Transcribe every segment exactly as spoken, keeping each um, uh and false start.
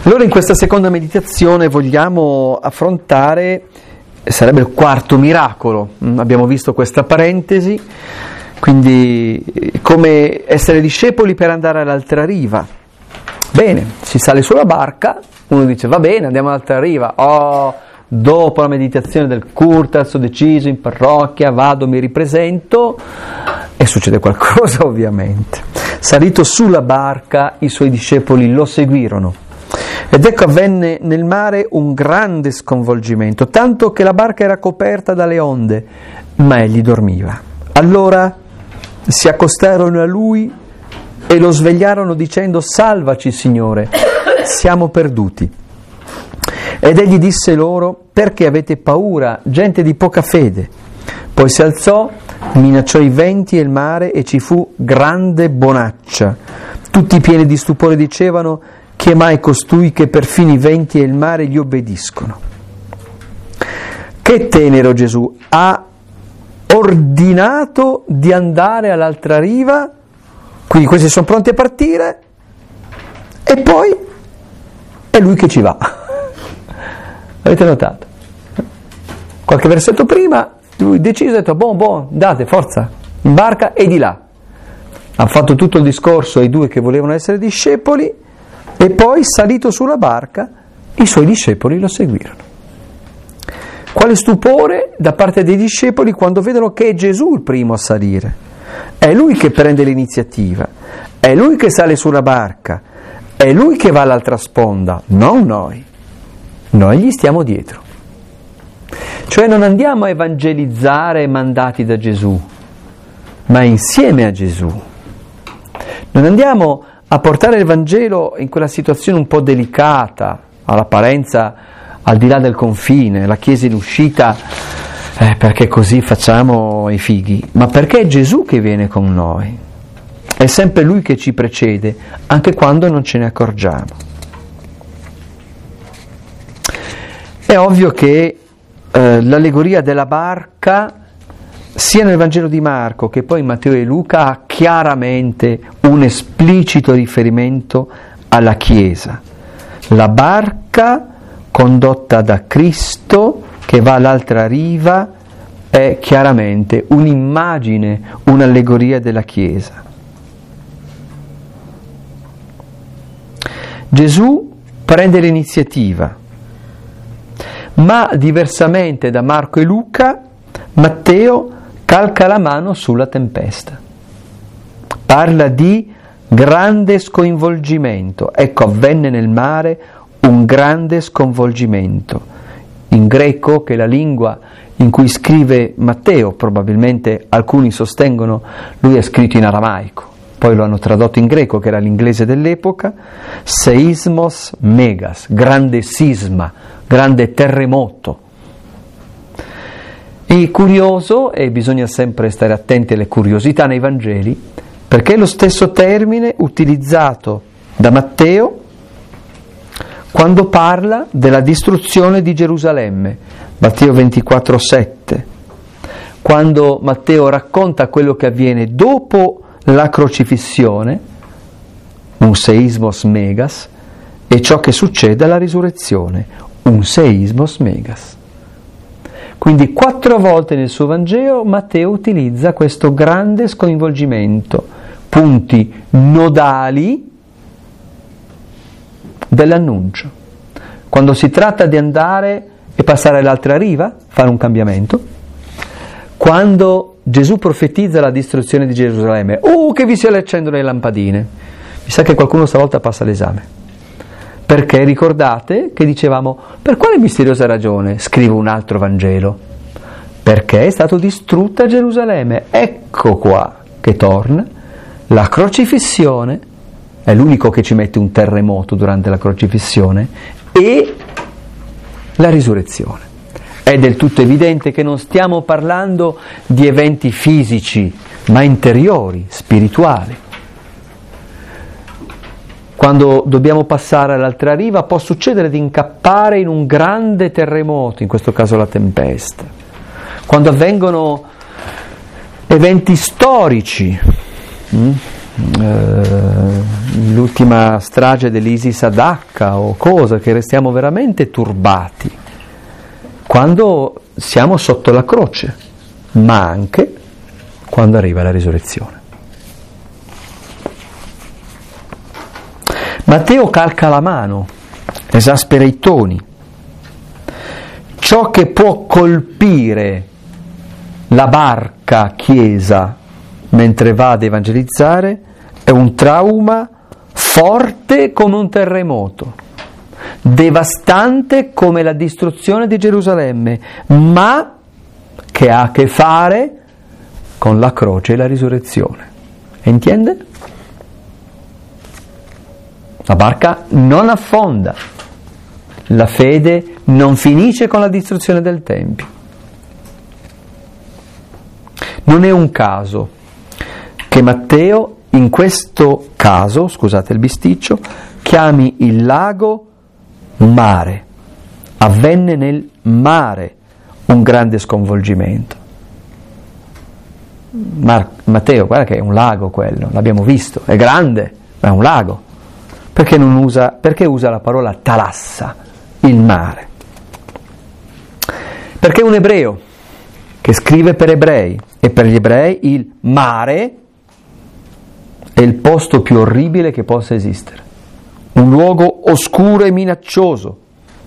Allora in questa seconda meditazione vogliamo affrontare, sarebbe il quarto miracolo, abbiamo visto questa parentesi, quindi come essere discepoli per andare all'altra riva. Bene, si sale sulla barca, uno dice va bene, andiamo all'altra riva, oh, dopo la meditazione del Curtas ho deciso in parrocchia, vado, mi ripresento e succede qualcosa ovviamente. Salito sulla barca i suoi discepoli lo seguirono. Ed ecco avvenne nel mare un grande sconvolgimento, tanto che la barca era coperta dalle onde, ma egli dormiva. Allora si accostarono a lui e lo svegliarono dicendo: salvaci, Signore, siamo perduti. Ed egli disse loro: perché avete paura, gente di poca fede? Poi si alzò, minacciò i venti e il mare e ci fu grande bonaccia. Tutti pieni di stupore dicevano: chi è mai costui che perfino i venti e il mare gli obbediscono? Che tenero Gesù! Ha ordinato di andare all'altra riva, quindi questi sono pronti a partire, e poi è lui che ci va. Avete notato? Qualche versetto prima, lui deciso, ha detto, buon, buon, andate, forza, in barca e di là. Ha fatto tutto il discorso ai due che volevano essere discepoli, e poi, salito sulla barca, i suoi discepoli lo seguirono. Quale stupore da parte dei discepoli quando vedono che è Gesù il primo a salire. È lui che prende l'iniziativa, è lui che sale sulla barca, è lui che va all'altra sponda, non noi. Noi gli stiamo dietro. Cioè non andiamo a evangelizzare mandati da Gesù, ma insieme a Gesù. Non andiamo a portare il Vangelo in quella situazione un po' delicata, all'apparenza al di là del confine, la Chiesa in uscita, eh, perché così facciamo i fighi, ma perché è Gesù che viene con noi. È sempre Lui che ci precede, anche quando non ce ne accorgiamo. È ovvio che eh, l'allegoria della barca, sia nel Vangelo di Marco che poi in Matteo e Luca, ha chiaramente un esplicito riferimento alla Chiesa. La barca condotta da Cristo che va all'altra riva è chiaramente un'immagine, un'allegoria della Chiesa. Gesù prende l'iniziativa, ma diversamente da Marco e Luca, Matteo calca la mano sulla tempesta. Parla di grande sconvolgimento. Ecco, avvenne nel mare un grande sconvolgimento. In greco, che è la lingua in cui scrive Matteo, probabilmente alcuni sostengono lui è scritto in aramaico, poi lo hanno tradotto in greco, che era l'inglese dell'epoca, seismos megas, grande sisma, grande terremoto. E curioso, e bisogna sempre stare attenti alle curiosità nei Vangeli, perché è lo stesso termine utilizzato da Matteo quando parla della distruzione di Gerusalemme, Matteo ventiquattro sette, quando Matteo racconta quello che avviene dopo la crocifissione, un seismos megas, e ciò che succede alla risurrezione, un seismos megas. Quindi quattro volte nel suo Vangelo Matteo utilizza questo grande sconvolgimento, punti nodali dell'annuncio. Quando si tratta di andare e passare all'altra riva, fare un cambiamento, quando Gesù profetizza la distruzione di Gerusalemme, oh che vi si accendono le lampadine, mi sa che qualcuno stavolta passa l'esame. Perché ricordate che dicevamo, per quale misteriosa ragione scrivo un altro Vangelo? Perché è stato distrutta Gerusalemme. Ecco qua che torna la crocifissione, è l'unico che ci mette un terremoto durante la crocifissione, e la risurrezione. È del tutto evidente che non stiamo parlando di eventi fisici, ma interiori, spirituali. Quando dobbiamo passare all'altra riva può succedere di incappare in un grande terremoto, in questo caso la tempesta. Quando avvengono eventi storici, mh, eh, l'ultima strage dell'Isis a Dacca o cosa, che restiamo veramente turbati quando siamo sotto la croce, ma anche quando arriva la risurrezione. Matteo calca la mano, esaspera i toni. Ciò che può colpire la barca chiesa mentre va ad evangelizzare è un trauma forte come un terremoto, devastante come la distruzione di Gerusalemme, ma che ha a che fare con la croce e la risurrezione. Entiende? La barca non affonda, la fede non finisce con la distruzione del Tempio. Non è un caso che Matteo in questo caso, scusate il bisticcio, chiami il lago mare. Avvenne nel mare un grande sconvolgimento. Mar- Matteo, guarda che è un lago quello, l'abbiamo visto, è grande, ma è un lago. Perché non usa, perché usa la parola talassa, il mare? Perché un ebreo che scrive per ebrei, e per gli ebrei il mare è il posto più orribile che possa esistere, un luogo oscuro e minaccioso.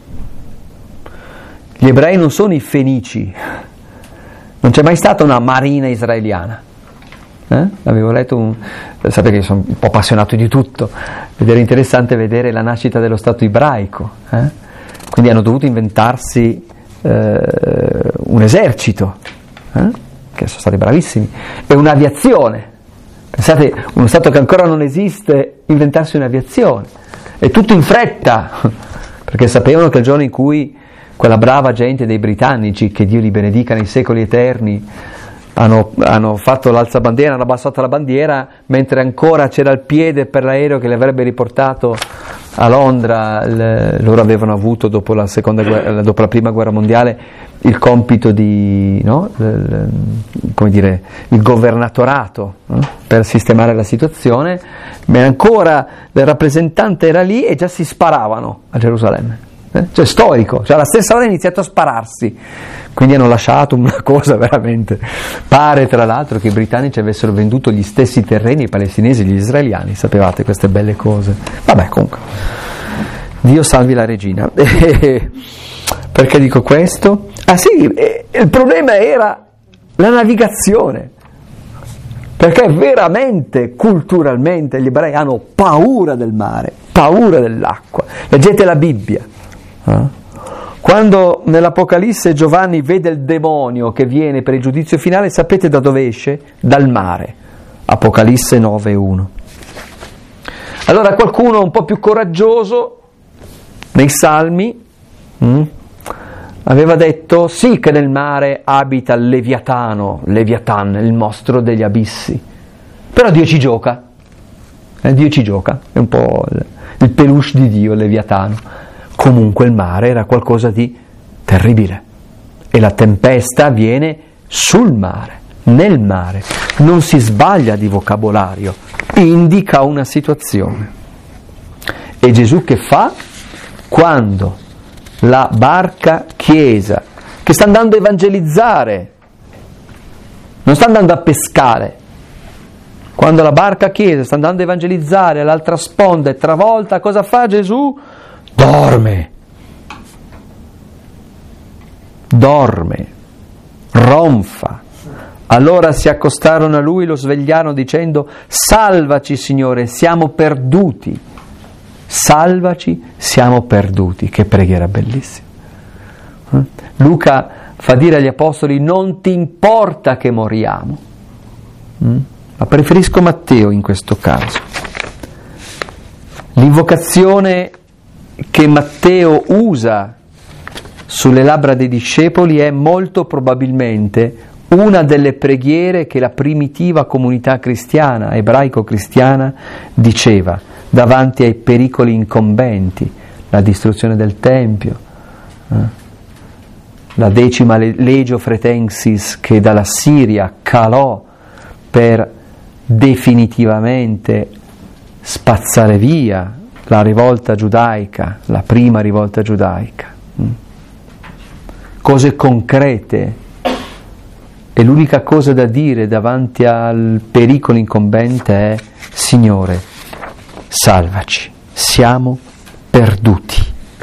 Gli ebrei non sono i fenici, non c'è mai stata una marina israeliana. Eh? Avevo letto, un, sapete che sono un po' appassionato di tutto, ed era interessante vedere la nascita dello Stato ebraico, eh? Quindi hanno dovuto inventarsi eh, un esercito, eh? Che sono stati bravissimi, e un'aviazione. Pensate, uno Stato che ancora non esiste, inventarsi un'aviazione, e tutto in fretta, perché sapevano che il giorno in cui quella brava gente dei britannici, che Dio li benedica nei secoli eterni, Hanno, hanno fatto l'alzabandiera, hanno abbassato la bandiera, mentre ancora c'era il piede per l'aereo che li avrebbe riportato a Londra. Le, loro avevano avuto, dopo la, seconda guerra, dopo la prima guerra mondiale, il compito di, no? il, come dire, il governatorato, no? Per sistemare la situazione, ma ancora il rappresentante era lì e già si sparavano a Gerusalemme. Eh? Cioè storico, cioè alla stessa ora ha iniziato a spararsi, quindi hanno lasciato una cosa veramente. Pare tra l'altro che i britannici avessero venduto gli stessi terreni ai palestinesi e agli israeliani, sapevate queste belle cose. Vabbè, comunque, Dio salvi la regina. Perché dico questo? Ah sì, il problema era la navigazione, perché veramente culturalmente gli ebrei hanno paura del mare, paura dell'acqua. Leggete la Bibbia. Quando nell'Apocalisse Giovanni vede il demonio che viene per il giudizio finale, sapete da dove esce? Dal mare. Apocalisse nove uno. Allora qualcuno un po' più coraggioso nei Salmi mh, aveva detto sì che nel mare abita il Leviatano, Leviatan, il mostro degli abissi, però Dio ci gioca, eh, Dio ci gioca, è un po' il, il peluche di Dio, il Leviatano. Comunque il mare era qualcosa di terribile e la tempesta avviene sul mare, nel mare, non si sbaglia di vocabolario, indica una situazione. E Gesù che fa? Quando la barca chiesa, che sta andando a evangelizzare, non sta andando a pescare, quando la barca chiesa sta andando a evangelizzare, all'altra sponda è travolta, cosa fa Gesù? Dorme, dorme, ronfa. Allora si accostarono a lui, lo svegliarono dicendo: salvaci Signore, siamo perduti. Salvaci, siamo perduti. Che preghiera bellissima. Eh? Luca fa dire agli apostoli: non ti importa che moriamo. Mm? Ma preferisco Matteo in questo caso. L'invocazione che Matteo usa sulle labbra dei discepoli è molto probabilmente una delle preghiere che la primitiva comunità cristiana, ebraico-cristiana, diceva davanti ai pericoli incombenti, la distruzione del Tempio, eh? la decima legio fretensis che dalla Siria calò per definitivamente spazzare via la rivolta giudaica, la prima rivolta giudaica. Cose concrete, e l'unica cosa da dire davanti al pericolo incombente è: Signore, salvaci, siamo perduti.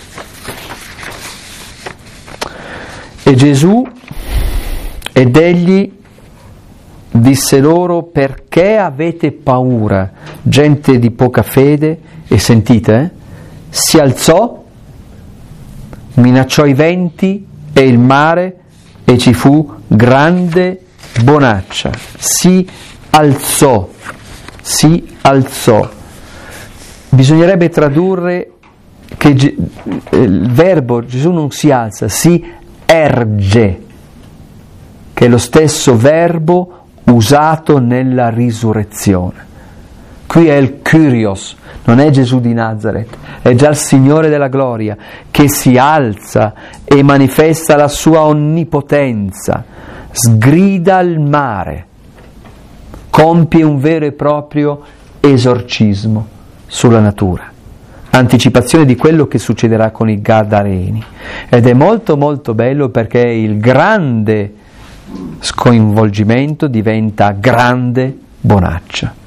E Gesù, ed egli disse loro: perché avete paura, gente di poca fede? E sentite, eh? si alzò, minacciò i venti e il mare, e ci fu grande bonaccia. Si alzò, si alzò. Bisognerebbe tradurre che ge- il verbo Gesù non si alza, si erge, che è lo stesso verbo usato nella risurrezione. Qui è il Kyrios, non è Gesù di Nazareth, è già il Signore della gloria che si alza e manifesta la sua onnipotenza, sgrida il mare, compie un vero e proprio esorcismo sulla natura, anticipazione di quello che succederà con i Gadareni. Ed è molto molto bello, perché il grande sconvolgimento diventa grande bonaccia.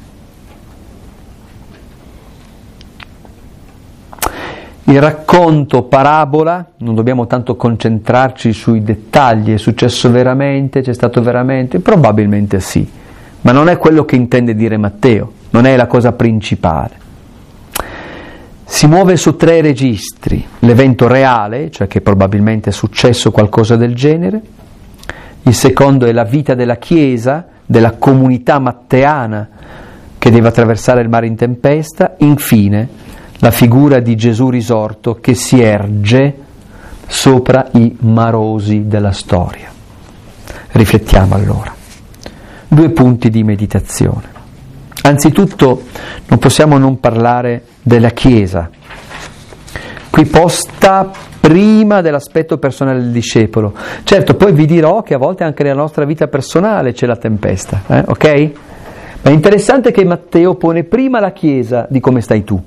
Il racconto parabola, non dobbiamo tanto concentrarci sui dettagli, è successo veramente, c'è stato veramente? Probabilmente sì, ma non è quello che intende dire Matteo, non è la cosa principale. Si muove su tre registri: l'evento reale, cioè che probabilmente è successo qualcosa del genere; il secondo è la vita della Chiesa, della comunità matteana che deve attraversare il mare in tempesta; infine la figura di Gesù risorto che si erge sopra i marosi della storia. Riflettiamo allora. Due punti di meditazione. Anzitutto non possiamo non parlare della Chiesa, qui posta prima dell'aspetto personale del discepolo. Certo, poi vi dirò che a volte anche nella nostra vita personale c'è la tempesta, eh? ok? Ma è interessante che Matteo pone prima la Chiesa di come stai tu.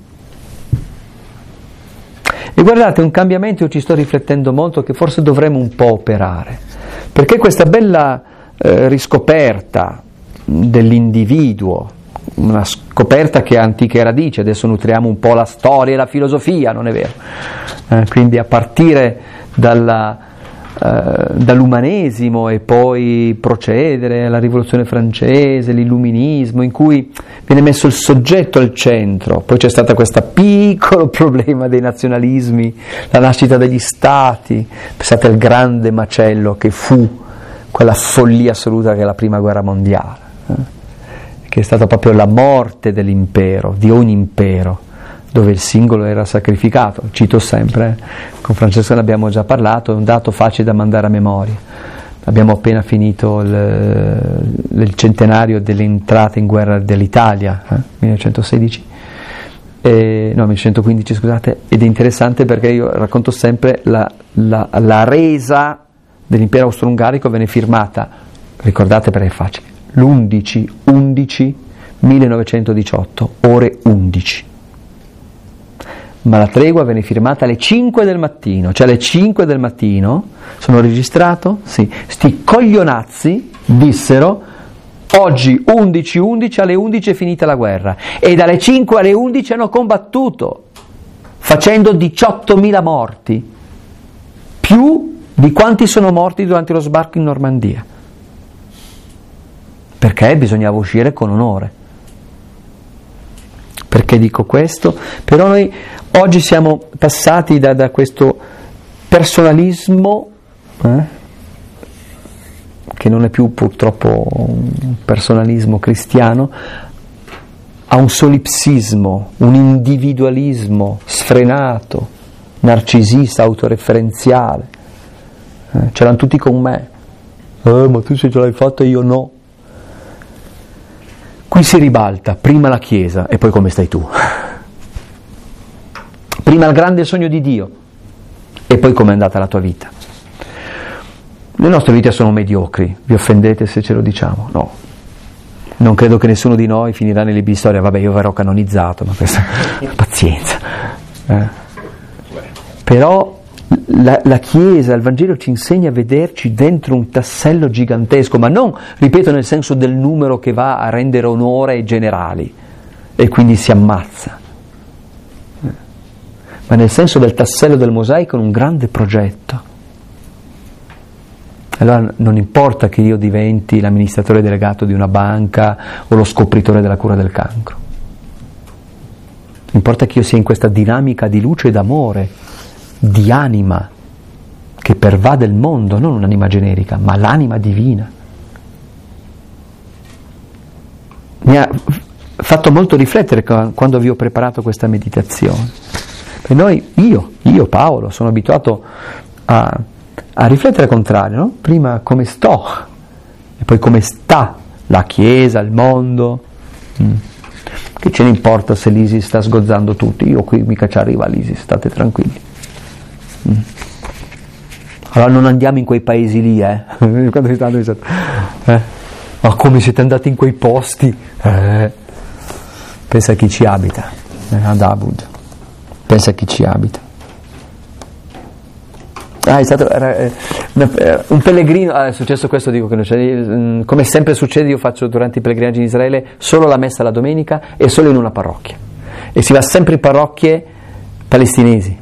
E guardate, un cambiamento, io ci sto riflettendo molto, che forse dovremmo un po' operare, perché questa bella eh, riscoperta dell'individuo, una scoperta che ha antiche radici, adesso nutriamo un po' la storia e la filosofia, non è vero? Eh, quindi a partire dalla, eh, dall'umanesimo e poi procedere alla rivoluzione francese, l'illuminismo, in cui viene messo il soggetto al centro. Poi c'è stato questo piccolo problema dei nazionalismi, la nascita degli stati, pensate al grande macello che fu quella follia assoluta che è la prima guerra mondiale, eh? che è stata proprio la morte dell'impero, di ogni impero, dove il singolo era sacrificato. Cito sempre, eh? con Francesco ne abbiamo già parlato, è un dato facile da mandare a memoria. Abbiamo appena finito il, il centenario dell'entrata in guerra dell'Italia, eh? millenovecentosedici, eh, no millenovecentoquindici scusate, ed è interessante perché io racconto sempre la, la, la resa dell'impero austro-ungarico venne firmata, ricordate perché è facile, l'undici undici millenovecentodiciotto, ore undici. Ma la tregua venne firmata alle cinque del mattino, cioè alle cinque del mattino, sono registrato? Sì, sti coglionazzi dissero: oggi undici undici, alle undici è finita la guerra, e dalle cinque alle undici hanno combattuto, facendo diciottomila morti, più di quanti sono morti durante lo sbarco in Normandia, perché bisognava uscire con onore. Perché dico questo? Però noi oggi siamo passati da, da questo personalismo, eh, che non è più purtroppo un personalismo cristiano, a un solipsismo, un individualismo sfrenato, narcisista, autoreferenziale. Eh, ce l'hanno tutti con me. Eh, ma tu se ce l'hai fatta io no. Qui si ribalta, prima la Chiesa e poi come stai tu. Prima il grande sogno di Dio e poi come è andata la tua vita. Le nostre vite sono mediocri, vi offendete se ce lo diciamo? No. Non credo che nessuno di noi finirà nei libri di storia, vabbè, io verrò canonizzato, ma questa pazienza. Eh. Però la, la Chiesa, il Vangelo ci insegna a vederci dentro un tassello gigantesco, ma non, ripeto, nel senso del numero che va a rendere onore ai generali e quindi si ammazza, eh. ma nel senso del tassello del mosaico in un grande progetto. Allora non importa che io diventi l'amministratore delegato di una banca o lo scopritore della cura del cancro. Importa che io sia in questa dinamica di luce e d'amore, di anima, che pervade il mondo, non un'anima generica, ma l'anima divina. Mi ha fatto molto riflettere quando vi ho preparato questa meditazione. Per noi, io, io Paolo, sono abituato a... a riflettere al contrario, no? Prima come sto e poi come sta la Chiesa, il mondo. Mm. Che ce ne importa se l'ISIS sta sgozzando tutti? Io qui mica ci arriva l'ISIS, state tranquilli. Mm. Allora non andiamo in quei paesi lì, eh? Quando si stanno dicendo, eh? Ma come siete andati in quei posti? Eh? Pensa a chi ci abita, eh? Ad Abud. Pensa a chi ci abita. Ah, è stato era, eh, un pellegrino, ah, è successo questo, dico che non c'è, come sempre succede, io faccio durante i pellegrinaggi in Israele solo la messa la domenica e solo in una parrocchia, e si va sempre in parrocchie palestinesi,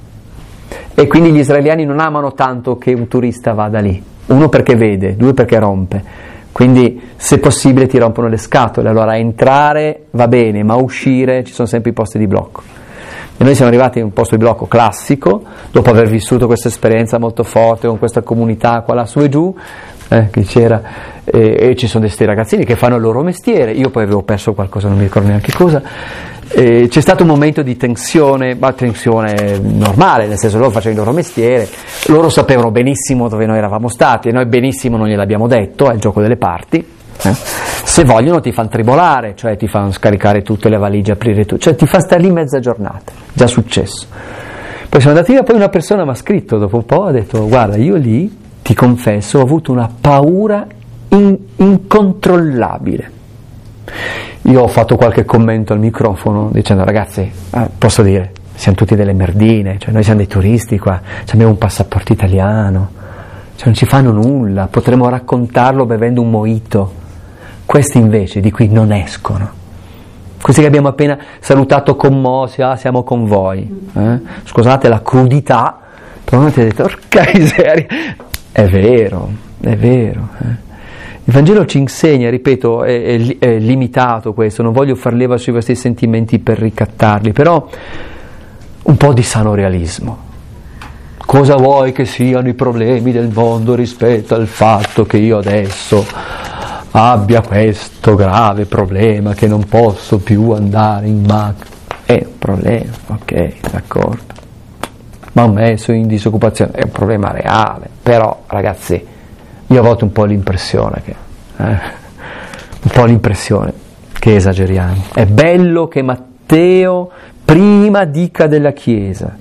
e quindi gli israeliani non amano tanto che un turista vada lì, uno perché vede, due perché rompe, quindi se possibile ti rompono le scatole, allora entrare va bene, ma uscire ci sono sempre i posti di blocco. E noi siamo arrivati in un posto di blocco classico, dopo aver vissuto questa esperienza molto forte con questa comunità qua là su e giù, eh, che c'era, e, e ci sono questi ragazzini che fanno il loro mestiere, io poi avevo perso qualcosa, non mi ricordo neanche cosa, e c'è stato un momento di tensione, ma tensione normale, nel senso loro facevano il loro mestiere, loro sapevano benissimo dove noi eravamo stati, e noi benissimo non gliel'abbiamo detto, è il gioco delle parti. Eh? Se vogliono ti fanno tribolare, cioè ti fanno scaricare tutte le valigie, aprire tutto, cioè ti fa stare lì mezza giornata, già successo. Poi siamo andati via, poi una persona mi ha scritto dopo un po', ha detto guarda, io lì ti confesso ho avuto una paura in- incontrollabile. Io ho fatto qualche commento al microfono dicendo ragazzi, eh, posso dire, siamo tutti delle merdine, cioè noi siamo dei turisti qua, abbiamo un passaporto italiano, cioè non ci fanno nulla, potremmo raccontarlo bevendo un mojito. Questi invece di qui non escono. Questi che abbiamo appena salutato commossi, ah siamo con voi. Eh? Scusate la crudità, però non ti ha detto, porca miseria. È vero, è vero. Eh? Il Vangelo ci insegna, ripeto, è, è, è limitato questo, non voglio far leva sui vostri sentimenti per ricattarli, però un po' di sano realismo. Cosa vuoi che siano i problemi del mondo rispetto al fatto che io adesso abbia questo grave problema che non posso più andare in macchina? È un problema, ok, d'accordo, ma ho messo in disoccupazione, è un problema reale, però ragazzi io ho avuto un po' l'impressione che eh, un po' l'impressione che esageriamo. È bello che Matteo prima dica della Chiesa.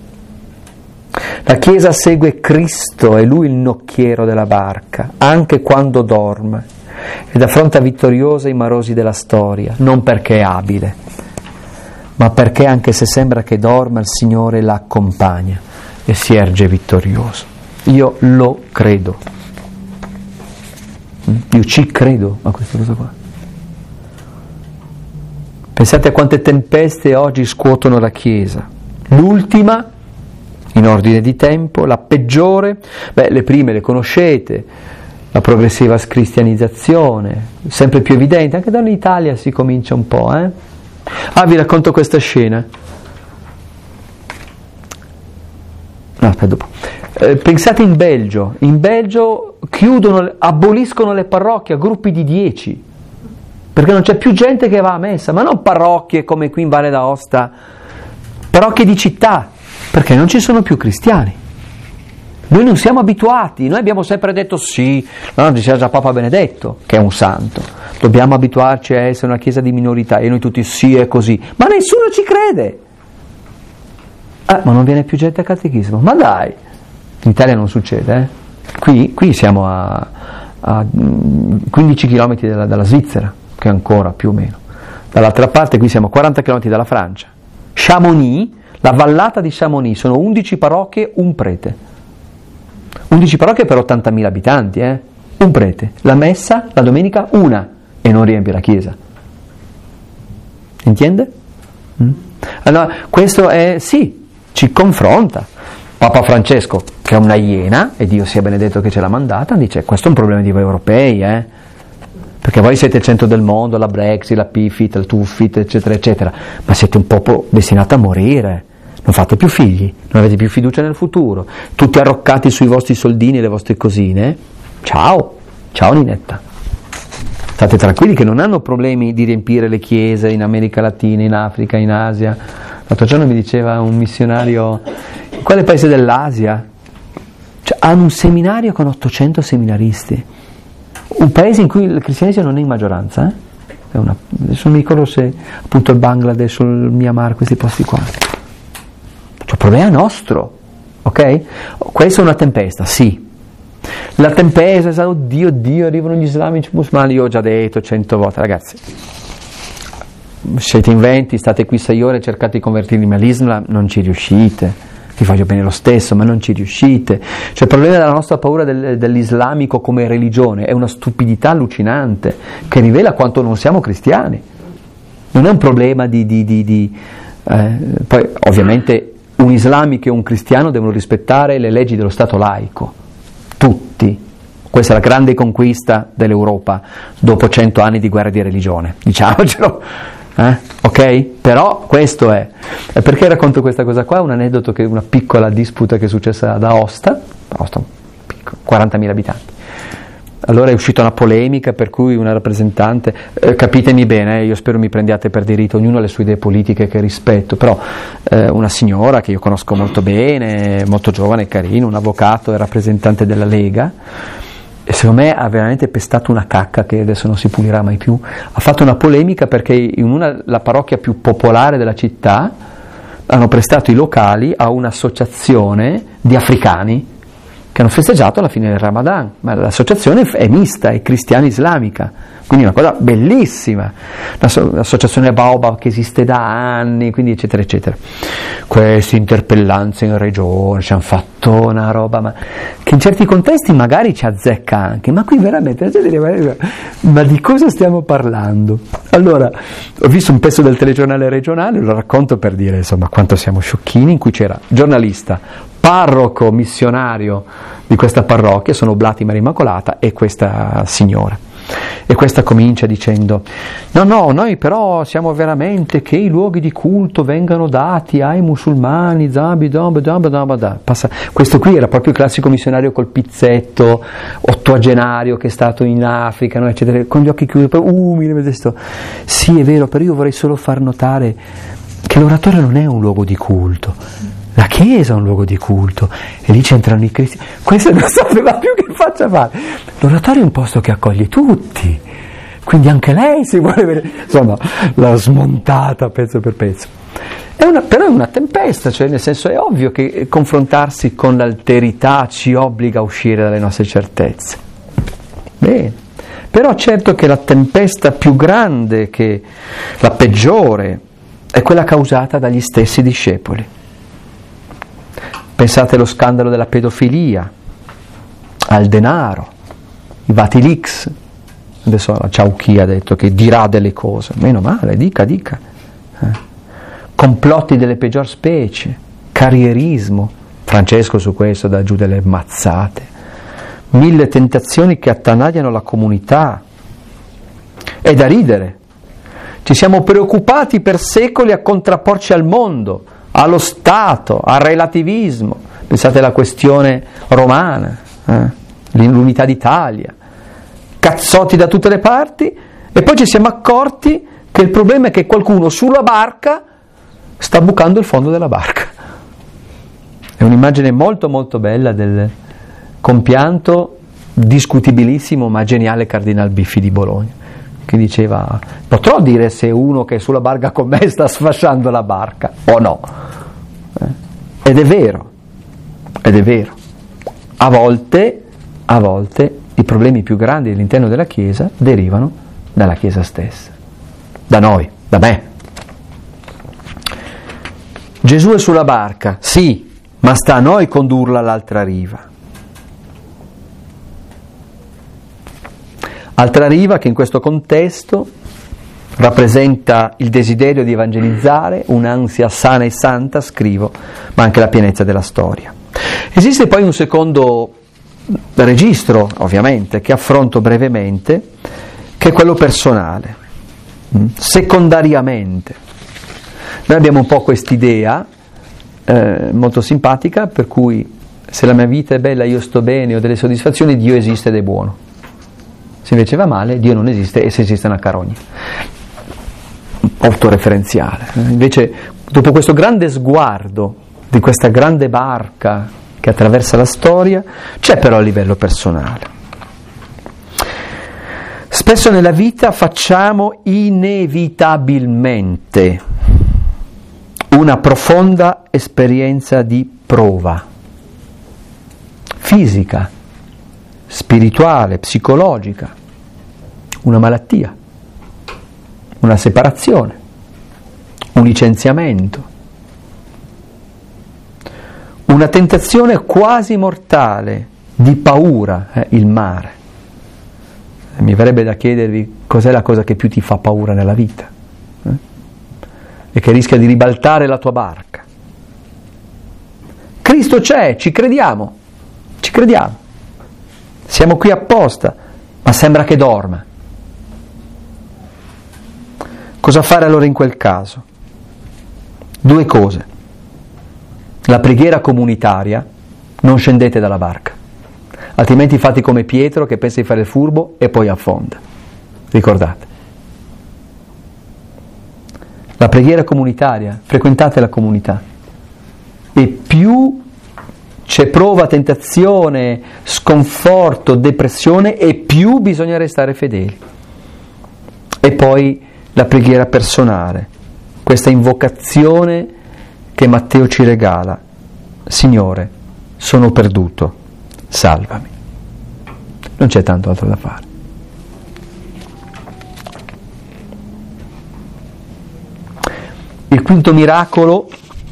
La Chiesa segue Cristo, è Lui il nocchiero della barca, anche quando dorme, ed affronta vittoriosa i marosi della storia, non perché è abile, ma perché anche se sembra che dorma, il Signore la accompagna e si erge vittorioso. Io lo credo. Io ci credo a questa cosa qua. Pensate a quante tempeste oggi scuotono la Chiesa. L'ultima, in ordine di tempo, la peggiore, beh, le prime le conoscete, la progressiva scristianizzazione, sempre più evidente, anche dall'Italia si comincia un po', eh? Ah, vi racconto questa scena. No, aspetta, dopo. Eh, pensate in Belgio, in Belgio chiudono, aboliscono le parrocchie a gruppi di dieci, perché non c'è più gente che va a messa, ma non parrocchie come qui in Valle d'Aosta, parrocchie di città, perché non ci sono più cristiani. Noi non siamo abituati, noi abbiamo sempre detto sì, no, diceva già Papa Benedetto, che è un santo, dobbiamo abituarci a essere una chiesa di minorità, e noi tutti sì è così, ma nessuno ci crede. Ah, ma non viene più gente al catechismo, ma dai, in Italia non succede, eh? Qui, qui siamo a, a quindici chilometri dalla, dalla Svizzera, che ancora più o meno. Dall'altra parte qui siamo a quaranta chilometri dalla Francia. Chamonix, la vallata di Chamonix, sono undici parrocchie, un prete. undici parrocchie per ottantamila abitanti, eh? Un prete. La messa, la domenica, una, e non riempie la chiesa. Intende? Mm? Allora, questo è, sì, ci confronta. Papa Francesco, che è una iena, e Dio sia benedetto che ce l'ha mandata, dice, questo è un problema di voi europei, eh? Perché voi siete il centro del mondo, la Brexit, la P F I T, il Tuffit, eccetera, eccetera, ma siete un popolo destinato a morire, non fate più figli, non avete più fiducia nel futuro, tutti arroccati sui vostri soldini e le vostre cosine, ciao, ciao Ninetta. State tranquilli che non hanno problemi di riempire le chiese in America Latina, in Africa, in Asia. L'altro giorno mi diceva un missionario, in quale paese dell'Asia? Cioè, hanno un seminario con ottocento seminaristi. Un paese in cui il cristianesimo non è in maggioranza. Eh? È una, adesso non mi ricordo se appunto il Bangladesh o il Myanmar, questi posti qua. Cioè, il problema è nostro. Ok? Questa è una tempesta, sì. La tempesta è stata, oddio, oddio, arrivano gli islamici musulmani, io ho già detto cento volte, ragazzi, siete in venti, state qui sei ore, cercate di convertirmi all'Islam, non ci riuscite, vi voglio bene lo stesso, ma non ci riuscite. Cioè il problema della nostra paura del, dell'islamico come religione è una stupidità allucinante, che rivela quanto non siamo cristiani. Non è un problema di... di, di, di eh, poi ovviamente un islamico e un cristiano devono rispettare le leggi dello Stato laico, tutti. Questa è la grande conquista dell'Europa dopo cento anni di guerra di religione, diciamocelo, eh? Ok? Però questo è. E perché racconto questa cosa qua? Un aneddoto, che una piccola disputa che è successa ad Aosta, Aosta quarantamila abitanti. Allora è uscita una polemica per cui una rappresentante, eh, capitemi bene, eh, io spero mi prendiate per diritto, ognuno ha le sue idee politiche che rispetto, però eh, una signora che io conosco molto bene, molto giovane, carino, un avvocato e rappresentante della Lega, e secondo me ha veramente pestato una cacca che adesso non si pulirà mai più, ha fatto una polemica perché in una, la parrocchia più popolare della città hanno prestato i locali a un'associazione di africani che hanno festeggiato la fine del Ramadan, ma l'associazione è mista, è cristiana islamica, quindi è una cosa bellissima, l'associazione Baobab che esiste da anni, quindi eccetera eccetera. Queste interpellanze in regione ci hanno fatto una roba, ma che in certi contesti magari ci azzecca anche, ma qui veramente, ma di cosa stiamo parlando? Allora, ho visto un pezzo del telegiornale regionale, lo racconto per dire insomma quanto siamo sciocchini, in cui c'era giornalista, parroco missionario di questa parrocchia, sono Oblati Maria Immacolata, e questa signora. E questa comincia dicendo: no, no, noi però siamo veramente che i luoghi di culto vengano dati ai musulmani. Passa. Questo qui era proprio il classico missionario col pizzetto, ottogenario, che è stato in Africa, no, eccetera, con gli occhi chiusi, poi umile. Sì, è vero, però io vorrei solo far notare che l'oratorio non è un luogo di culto. La chiesa è un luogo di culto, e lì c'entrano i cristiani. Questo non sapeva più che faccia fare. L'oratorio è un posto che accoglie tutti, quindi anche lei si vuole vedere. Insomma, l'ha smontata pezzo per pezzo. È una, però è una tempesta, cioè nel senso è ovvio che confrontarsi con l'alterità ci obbliga a uscire dalle nostre certezze. Bene, però certo che la tempesta più grande, che la peggiore, è quella causata dagli stessi discepoli. Pensate allo scandalo della pedofilia, al denaro, i Vatilix. Adesso la Ciauchi ha detto che dirà delle cose, meno male, dica, dica. Eh. Complotti delle peggior specie, carrierismo, Francesco su questo dà giù delle mazzate, mille tentazioni che attanagliano la comunità. È da ridere. Ci siamo preoccupati per secoli a contrapporci al mondo, allo Stato, al relativismo. Pensate alla questione romana, eh? l'unità d'Italia, cazzotti da tutte le parti, e poi ci siamo accorti che il problema è che qualcuno sulla barca sta bucando il fondo della barca. È un'immagine molto molto bella del compianto discutibilissimo ma geniale Cardinal Biffi di Bologna, che diceva: potrò dire se uno che è sulla barca con me sta sfasciando la barca o no? Eh? Ed è vero, ed è vero. A volte, a volte i problemi più grandi all'interno della Chiesa derivano dalla Chiesa stessa, da noi, da me. Gesù è sulla barca, sì, ma sta a noi condurla all'altra riva. Altra riva che in questo contesto rappresenta il desiderio di evangelizzare, un'ansia sana e santa, scrivo, ma anche la pienezza della storia. Esiste poi un secondo registro, ovviamente, che affronto brevemente, che è quello personale, secondariamente. Noi abbiamo un po' quest'idea eh, molto simpatica, per cui se la mia vita è bella, io sto bene, ho delle soddisfazioni, Dio esiste ed è buono. Se invece va male, Dio non esiste e se esiste è una carogna. Autoreferenziale. Invece, dopo questo grande sguardo di questa grande barca che attraversa la storia, c'è però a livello personale. Spesso nella vita facciamo inevitabilmente una profonda esperienza di prova fisica, spirituale, psicologica, una malattia, una separazione, un licenziamento, una tentazione quasi mortale di paura, eh, il mare. Mi verrebbe da chiedervi cos'è la cosa che più ti fa paura nella vita, eh? E che rischia di ribaltare la tua barca. Cristo c'è, ci crediamo, ci crediamo, siamo qui apposta, ma sembra che dorma. Cosa fare allora in quel caso? Due cose. La preghiera comunitaria, non scendete dalla barca, altrimenti fate come Pietro che pensa di fare il furbo e poi affonda. Ricordate. La preghiera comunitaria, frequentate la comunità. E più c'è prova, tentazione, sconforto, depressione, e più bisogna restare fedeli. E poi la preghiera personale, questa invocazione che Matteo ci regala: Signore, sono perduto, salvami. Non c'è tanto altro da fare. Il quinto miracolo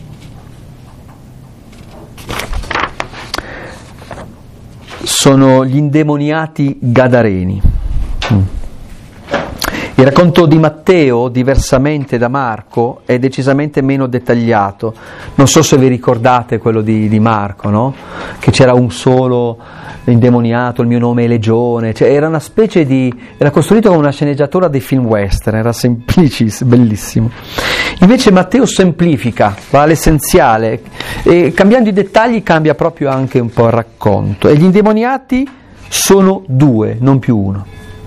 sono gli indemoniati gadareni. Il racconto di Matteo, diversamente da Marco, è decisamente meno dettagliato. Non so se vi ricordate quello di, di Marco, no? Che c'era un solo indemoniato, il mio nome è Legione, cioè era una specie di... era costruito come una sceneggiatura dei film western, era semplicissimo, bellissimo. Invece Matteo semplifica, va all'essenziale, e cambiando i dettagli cambia proprio anche un po' il racconto. E gli indemoniati sono due, non più uno.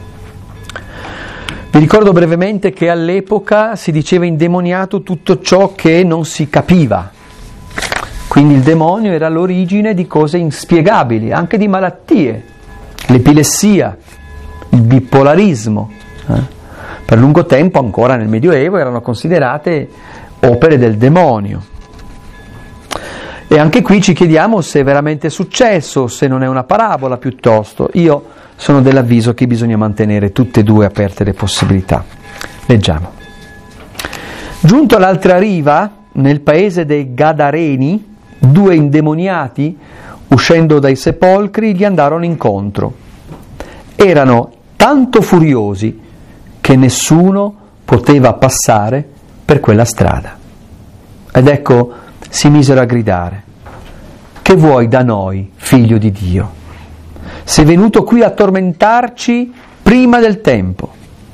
Vi ricordo brevemente che all'epoca si diceva indemoniato tutto ciò che non si capiva, quindi il demonio era l'origine di cose inspiegabili, anche di malattie, l'epilessia, il bipolarismo. Eh? Per lungo tempo, ancora nel Medioevo, erano considerate opere del demonio. E anche qui ci chiediamo se è veramente successo, se non è una parabola piuttosto. Io sono dell'avviso che bisogna mantenere tutte e due aperte le possibilità. Leggiamo. Giunto all'altra riva, nel paese dei Gadareni, due indemoniati, uscendo dai sepolcri, gli andarono incontro. Erano tanto furiosi che nessuno poteva passare per quella strada. Ed ecco, si misero a gridare: che vuoi da noi, figlio di Dio? Sei venuto qui a tormentarci prima del tempo.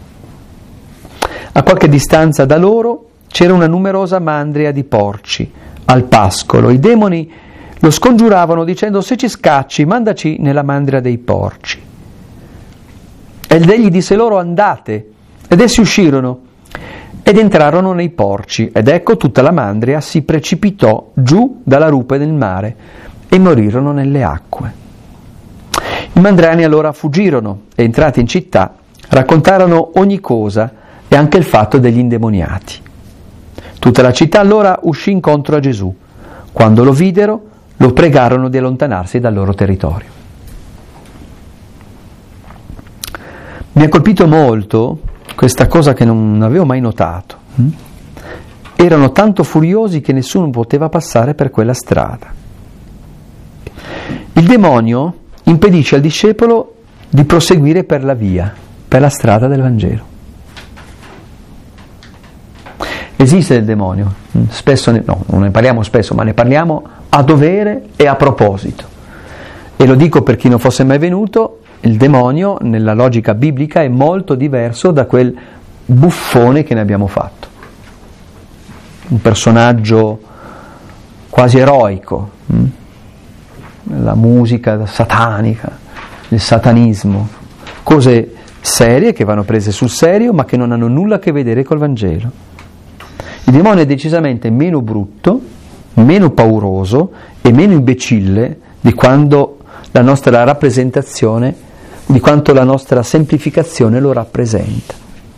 A qualche distanza da loro c'era una numerosa mandria di porci al pascolo. I demoni lo scongiuravano dicendo: se ci scacci, mandaci nella mandria dei porci. Ed egli disse loro: andate. Ed essi uscirono ed entrarono nei porci, ed ecco tutta la mandria si precipitò giù dalla rupe del mare e morirono nelle acque. I mandrani allora fuggirono e, entrati in città, raccontarono ogni cosa e anche il fatto degli indemoniati. Tutta la città allora uscì incontro a Gesù. Quando lo videro, lo pregarono di allontanarsi dal loro territorio. Mi ha colpito molto questa cosa che non avevo mai notato. Erano tanto furiosi che nessuno poteva passare per quella strada. Il demonio impedisce al discepolo di proseguire per la via, per la strada del Vangelo. Esiste il demonio, spesso ne, no, non ne parliamo spesso, ma ne parliamo a dovere e a proposito. E lo dico per chi non fosse mai venuto, il demonio nella logica biblica è molto diverso da quel buffone che ne abbiamo fatto. Un personaggio quasi eroico, la musica satanica, il satanismo, cose serie che vanno prese sul serio ma che non hanno nulla a che vedere col Vangelo. Il demonio è decisamente meno brutto, meno pauroso e meno imbecille di quando la nostra rappresentazione, di quanto la nostra semplificazione lo rappresenta.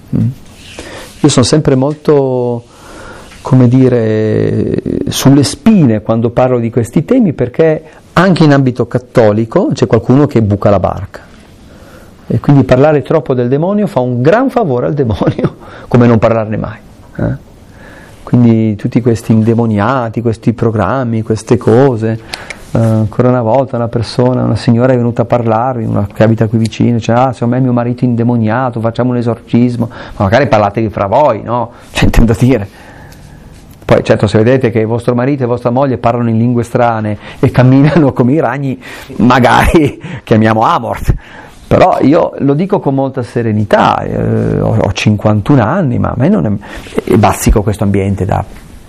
Io sono sempre molto, come dire, sulle spine quando parlo di questi temi, perché anche in ambito cattolico c'è qualcuno che buca la barca. E quindi parlare troppo del demonio fa un gran favore al demonio, come non parlarne mai. Eh? Quindi tutti questi indemoniati, questi programmi, queste cose, eh, ancora una volta una persona, una signora è venuta a parlarmi, una che abita qui vicino, dice, ah, secondo me è mio marito indemoniato, facciamo un esorcismo, ma magari parlatevi fra voi, no? Cioè, intendo dire. Poi certo, se vedete che vostro marito e vostra moglie parlano in lingue strane e camminano come i ragni, magari chiamiamo Amort. Però io lo dico con molta serenità, eh, ho, ho cinquantuno anni, ma a me non è, e bazzico questo ambiente da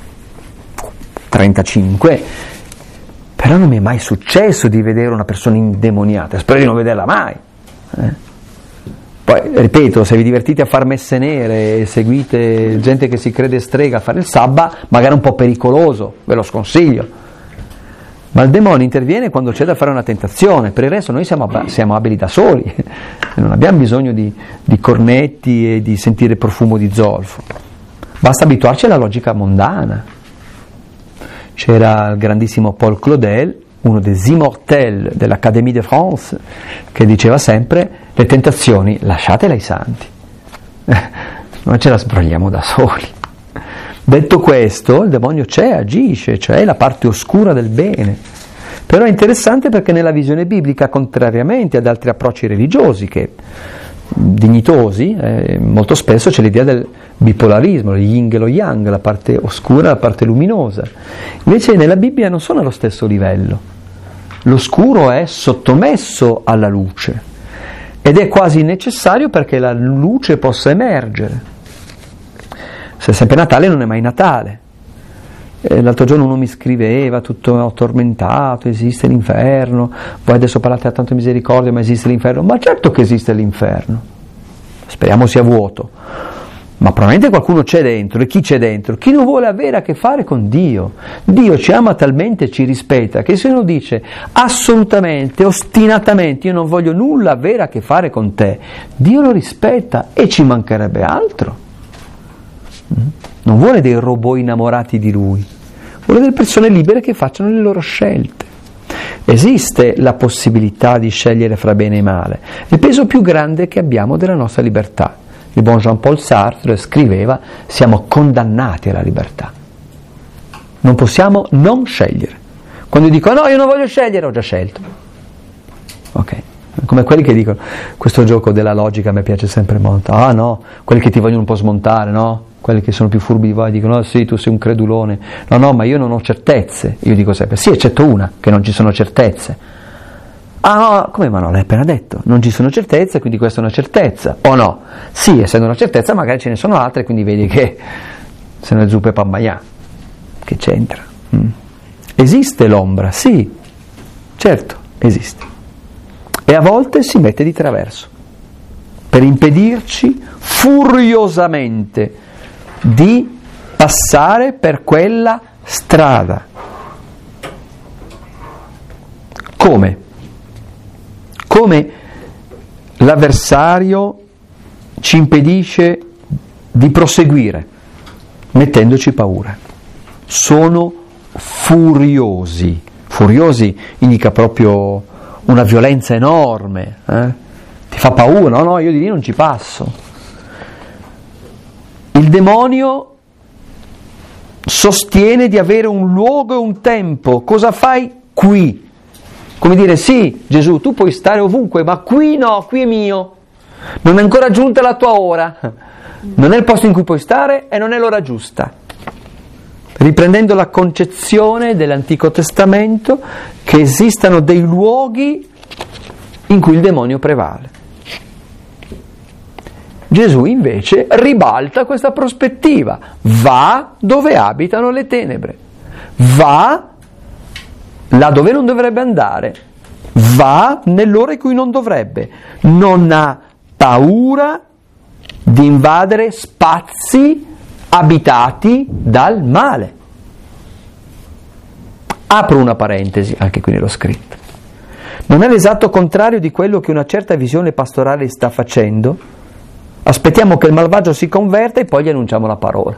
trentacinque, però non mi è mai successo di vedere una persona indemoniata, spero di non vederla mai. Eh. Poi, ripeto, se vi divertite a far messe nere e seguite gente che si crede strega a fare il sabba, magari è un po' pericoloso, ve lo sconsiglio. Ma il demonio interviene quando c'è da fare una tentazione, per il resto noi siamo, siamo abili da soli, non abbiamo bisogno di, di cornetti e di sentire profumo di zolfo, basta abituarci alla logica mondana. C'era il grandissimo Paul Claudel, uno des immortels dell'Académie de France, che diceva sempre, le tentazioni lasciatele ai santi, noi ce la sbrogliamo da soli. Detto questo, il demonio c'è, agisce, cioè è la parte oscura del bene. Però è interessante perché nella visione biblica, contrariamente ad altri approcci religiosi che dignitosi, eh, molto spesso c'è l'idea del bipolarismo, lo yin e lo yang, la parte oscura e la parte luminosa. Invece nella Bibbia non sono allo stesso livello. L'oscuro è sottomesso alla luce ed è quasi necessario perché la luce possa emergere. Se è sempre Natale non è mai Natale. E l'altro giorno uno mi scriveva tutto tormentato, esiste l'inferno, voi adesso parlate a tanto misericordia, ma esiste l'inferno? Ma certo che esiste l'inferno, speriamo sia vuoto, ma probabilmente qualcuno c'è dentro. E chi c'è dentro? Chi non vuole avere a che fare con Dio. Dio ci ama talmente e ci rispetta che se uno dice assolutamente, ostinatamente io non voglio nulla avere a che fare con te, Dio lo rispetta e ci mancherebbe altro. Non vuole dei robot innamorati di lui, vuole delle persone libere che facciano le loro scelte. Esiste la possibilità di scegliere fra bene e male, il peso più grande che abbiamo della nostra libertà. Il buon Jean-Paul Sartre scriveva: siamo condannati alla libertà, non possiamo non scegliere. Quando dico no, io non voglio scegliere, ho già scelto. Ok, come quelli che dicono, questo gioco della logica a me piace sempre molto, ah no, quelli che ti vogliono un po' smontare, no? Quelli che sono più furbi di voi dicono, oh, sì, tu sei un credulone, no, no, ma io non ho certezze. Io dico sempre, sì, eccetto una, che non ci sono certezze. Ah no, come ma no, l'hai appena detto, non ci sono certezze, quindi questa è una certezza, o no? Sì, essendo una certezza magari ce ne sono altre, quindi vedi che se ne zuppe pambaià, che c'entra? Mm. Esiste l'ombra? Sì, certo, esiste. E a volte si mette di traverso, per impedirci furiosamente di passare per quella strada. Come? Come l'avversario ci impedisce di proseguire, mettendoci paura. Sono furiosi. Furiosi indica proprio una violenza enorme, eh? ti fa paura, no, no, io di lì non ci passo. Il demonio sostiene di avere un luogo e un tempo. Cosa fai qui? Come dire, sì, Gesù, tu puoi stare ovunque, ma qui no, qui è mio. Non è ancora giunta la tua ora. Non è il posto in cui puoi stare e non è l'ora giusta. Riprendendo la concezione dell'Antico Testamento che esistano dei luoghi in cui il demonio prevale. Gesù invece ribalta questa prospettiva, va dove abitano le tenebre, va là dove non dovrebbe andare, va nell'ora in cui non dovrebbe, non ha paura di invadere spazi abitati dal male. Apro una parentesi, anche qui nello scritto. Non è l'esatto contrario di quello che una certa visione pastorale sta facendo? Aspettiamo che il malvagio si converta e poi gli annunciamo la parola.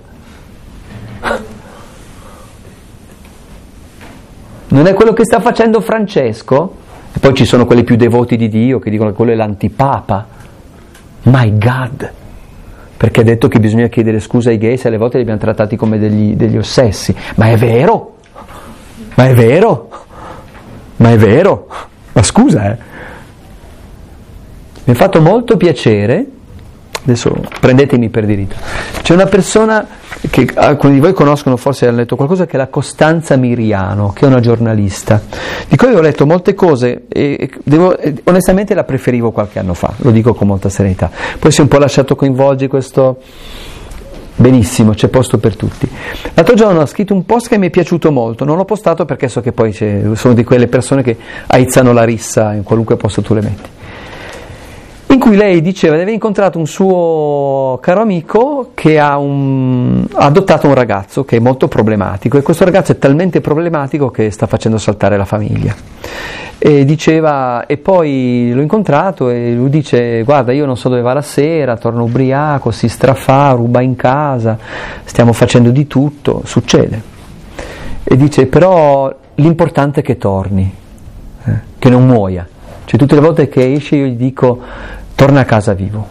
Non è quello che sta facendo Francesco? E poi ci sono quelli più devoti di Dio che dicono che quello è l'antipapa. My God! Perché ha detto che bisogna chiedere scusa ai gay se alle volte li abbiamo trattati come degli, degli ossessi. Ma è vero? Ma è vero? Ma è vero? Ma scusa, eh? Mi ha fatto molto piacere. Adesso prendetemi per diritto. C'è una persona che alcuni di voi conoscono, forse hanno letto qualcosa, che è la Costanza Miriano, che è una giornalista, di cui ho letto molte cose e devo, onestamente la preferivo qualche anno fa, lo dico con molta serenità. Poi si è un po' lasciato coinvolgere questo. Benissimo, c'è posto per tutti. L'altro giorno ho scritto un post che mi è piaciuto molto, non l'ho postato perché so che poi c'è, sono di quelle persone che aizzano la rissa in qualunque posto tu le metti, in cui lei diceva di aver incontrato un suo caro amico che ha, un, ha adottato un ragazzo che è molto problematico, e questo ragazzo è talmente problematico che sta facendo saltare la famiglia. E diceva, e poi l'ho incontrato e lui dice: guarda, io non so dove va la sera, torna ubriaco, si strafà, ruba in casa, stiamo facendo di tutto, succede. E dice, però l'importante è che torni, eh, che non muoia. Cioè tutte le volte che esce io gli dico: torna a casa vivo.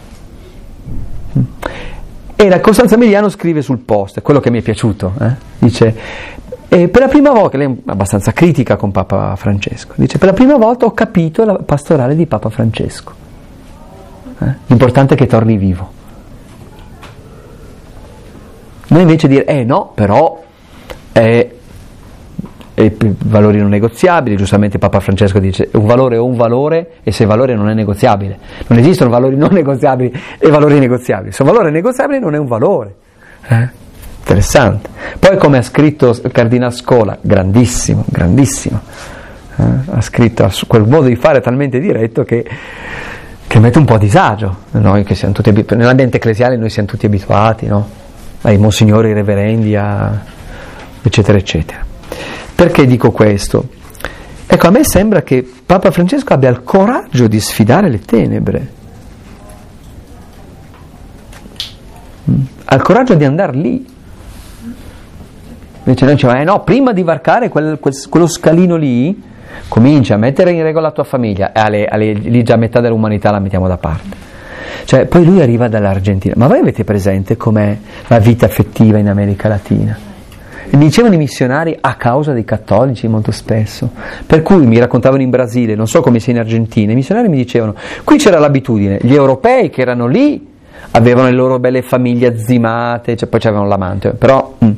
E la Costanza Miriano scrive sul post, quello che mi è piaciuto, eh? Dice, e per la prima volta, lei è abbastanza critica con Papa Francesco, dice, per la prima volta ho capito la pastorale di Papa Francesco, eh? L'importante è che torni vivo. Noi invece dire, eh no, però è e valori non negoziabili, giustamente Papa Francesco dice un valore o un valore, e se il valore non è negoziabile, non esistono valori non negoziabili e valori negoziabili, se un valore è negoziabile non è un valore, eh? Interessante. Poi, come ha scritto il Cardinal Scola, grandissimo, grandissimo, eh? Ha scritto su quel modo di fare talmente diretto che, che mette un po' a disagio, noi che siamo tutti abituati, nell'ambiente ecclesiale noi siamo tutti abituati, no? Ai monsignori, ai reverendi, a, eccetera eccetera. Perché dico questo? Ecco, a me sembra che Papa Francesco abbia il coraggio di sfidare le tenebre, ha il coraggio di andare lì. Invece noi diciamo, eh no, prima di varcare quel, quel, quello scalino lì, comincia a mettere in regola la tua famiglia, e alle, alle, lì già metà dell'umanità la mettiamo da parte. Cioè, poi lui arriva dall'Argentina. Ma voi avete presente com'è la vita affettiva in America Latina? E mi dicevano i missionari, a causa dei cattolici molto spesso, per cui mi raccontavano in Brasile, non so come sia in Argentina, i missionari mi dicevano, qui c'era l'abitudine, gli europei che erano lì avevano le loro belle famiglie azzimate, cioè, poi c'avevano l'amante, però mm.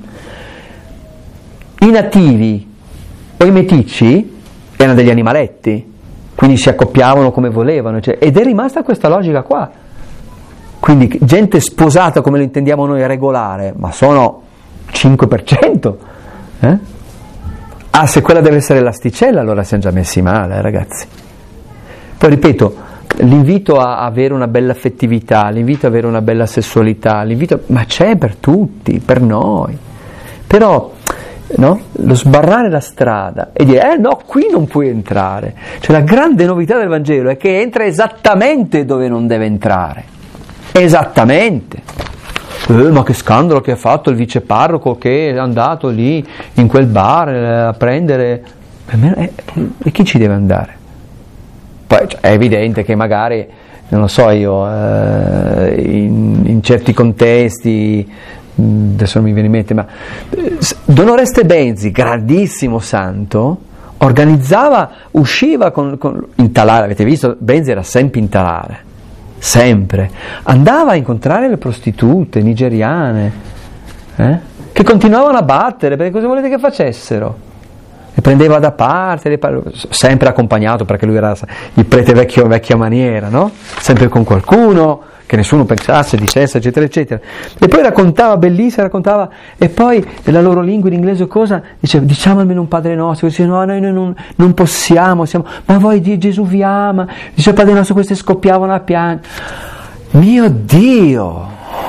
i nativi o i meticci erano degli animaletti, quindi si accoppiavano come volevano, cioè, ed è rimasta questa logica qua. Quindi gente sposata come lo intendiamo noi regolare, ma sono cinque per cento, eh? Ah, se quella deve essere l'asticella, allora siamo già messi male, eh, ragazzi. Poi ripeto, l'invito a avere una bella affettività, l'invito a avere una bella sessualità, l'invito, ma c'è per tutti, per noi. Però, no? Lo sbarrare la strada e dire, eh no, qui non puoi entrare. Cioè, la grande novità del Vangelo è che entra esattamente dove non deve entrare. Esattamente. Eh, ma che scandalo che ha fatto il viceparroco che è andato lì in quel bar eh, a prendere. E eh, chi ci deve andare? Poi cioè, è evidente che magari non lo so io, eh, in, in certi contesti, adesso non mi viene in mente, ma Don Oreste Benzi, grandissimo santo, organizzava, usciva con, con in talare, avete visto, Benzi era sempre in talare, sempre, andava a incontrare le prostitute nigeriane, eh, che continuavano a battere, perché cosa volete che facessero? Le prendeva da parte, le par- sempre accompagnato, perché lui era il prete vecchio, vecchia maniera, no? Sempre con qualcuno, che nessuno pensasse, dicesse, eccetera, eccetera. E poi raccontava, bellissima, raccontava, e poi nella loro lingua in inglese cosa? Diceva, diciamo almeno un Padre Nostro, dice, no, noi, noi non, non possiamo, siamo, ma voi di Gesù vi ama, dice Padre Nostro, queste scoppiavano a piangere. Mio Dio!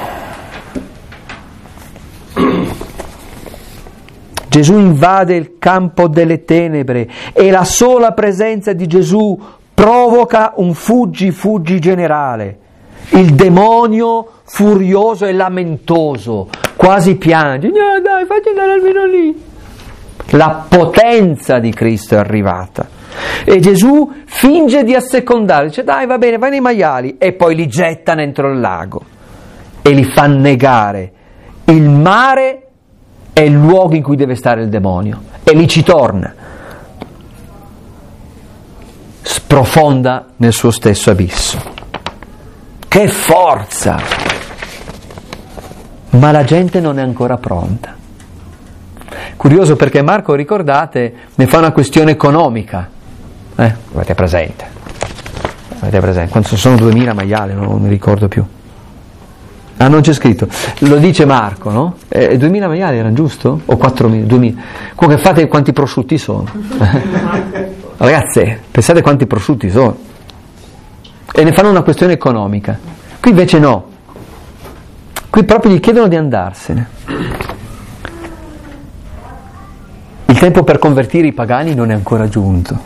Gesù invade il campo delle tenebre e la sola presenza di Gesù provoca un fuggi-fuggi generale. Il demonio furioso e lamentoso, quasi piange. No, dai, fatti andare almeno lì. La potenza di Cristo è arrivata. E Gesù finge di assecondare, dice dai va bene, vai nei maiali, e poi li getta dentro il lago e li fa negare. Il mare è il luogo in cui deve stare il demonio e lì ci torna, sprofonda nel suo stesso abisso. Che forza! Ma la gente non è ancora pronta. Curioso perché Marco, ricordate, ne fa una questione economica, eh? Avete presente? Avete presente? Quanto sono duemila maiali, non mi ricordo più. Ah, non c'è scritto, lo dice Marco, no? Eh, duemila maiali erano, giusto? O quattromila, duemila. Comunque fate quanti prosciutti sono. Ragazzi, pensate quanti prosciutti sono. E ne fanno una questione economica. Qui invece no. Qui proprio gli chiedono di andarsene. Il tempo per convertire i pagani non è ancora giunto.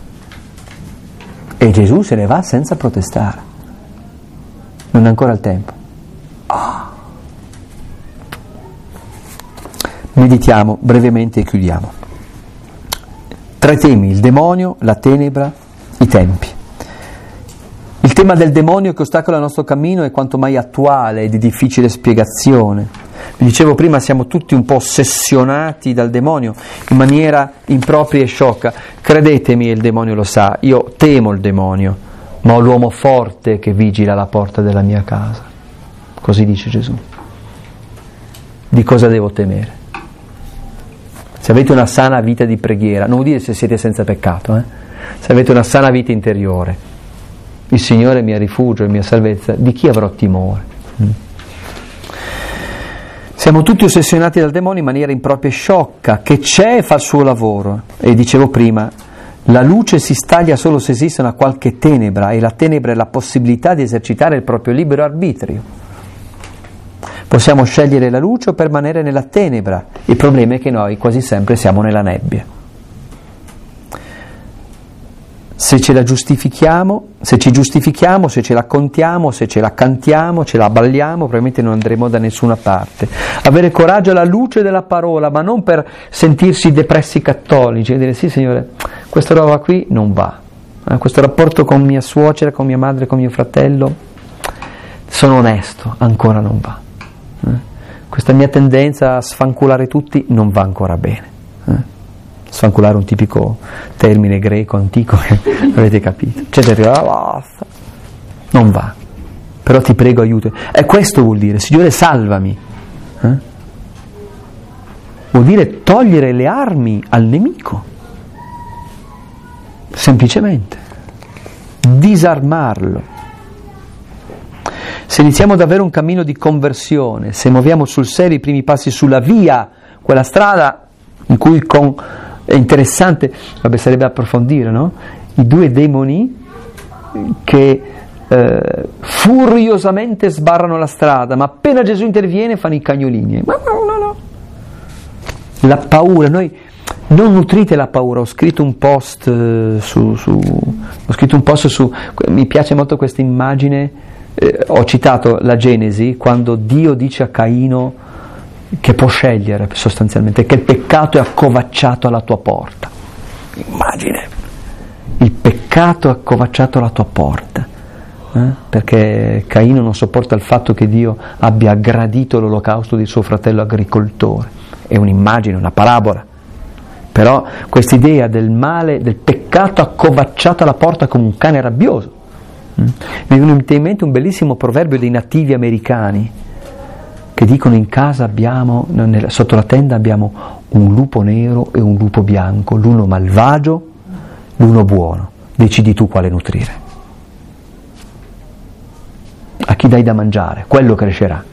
E Gesù se ne va senza protestare. Non è ancora il tempo. Meditiamo brevemente e chiudiamo. Tre temi: il demonio, la tenebra, i tempi. Il tema del demonio che ostacola il nostro cammino è quanto mai attuale e di difficile spiegazione. Vi dicevo prima, siamo tutti un po' ossessionati dal demonio in maniera impropria e sciocca. Credetemi, il demonio lo sa, io temo il demonio, ma ho l'uomo forte che vigila alla porta della mia casa. Così dice Gesù. Di cosa devo temere? Se avete una sana vita di preghiera, non vuol dire se siete senza peccato, eh? Se avete una sana vita interiore, il Signore è mio rifugio e mia salvezza, di chi avrò timore? Mm. Siamo tutti ossessionati dal demonio in maniera impropria e sciocca, che c'è e fa il suo lavoro. E dicevo prima, la luce si staglia solo se esiste una qualche tenebra, e la tenebra è la possibilità di esercitare il proprio libero arbitrio. Possiamo scegliere la luce o permanere nella tenebra. Il problema è che noi quasi sempre siamo nella nebbia. Se ce la giustifichiamo, se ci giustifichiamo, se ce la contiamo, se ce la cantiamo, ce la balliamo, probabilmente non andremo da nessuna parte. Avere coraggio alla luce della parola, ma non per sentirsi depressi cattolici e dire sì Signore, questa roba qui non va. Eh, questo rapporto con mia suocera, con mia madre, con mio fratello, sono onesto, ancora non va. Questa mia tendenza a sfanculare tutti non va ancora bene. Eh? Sfanculare è un tipico termine greco antico, avete capito? C'è gente che basta, non va. Però ti prego aiuto. E questo vuol dire, Signore salvami. Eh? Vuol dire togliere le armi al nemico. Semplicemente. Disarmarlo. Se iniziamo ad avere un cammino di conversione, se muoviamo sul serio i primi passi sulla via, quella strada in cui con, è interessante, vabbè sarebbe approfondire, no? I due demoni che eh, furiosamente sbarrano la strada, ma appena Gesù interviene fanno i cagnolini. Ma no, no, no. La paura, noi non nutrite la paura. Ho scritto un post eh, su, su, ho scritto un post su, mi piace molto questa immagine. Eh, ho citato la Genesi, quando Dio dice a Caino che può scegliere sostanzialmente, che il peccato è accovacciato alla tua porta. Immagine, il peccato è accovacciato alla tua porta. eh? Perché Caino non sopporta il fatto che Dio abbia gradito l'olocausto di suo fratello agricoltore. È un'immagine, una parabola. Però quest'idea del male, del peccato accovacciato alla porta come un cane rabbioso. Mm? Mi viene in mente un bellissimo proverbio dei nativi americani che dicono: in casa abbiamo, sotto la tenda abbiamo un lupo nero e un lupo bianco, l'uno malvagio, l'uno buono. Decidi tu quale nutrire. A chi dai da mangiare? Quello crescerà.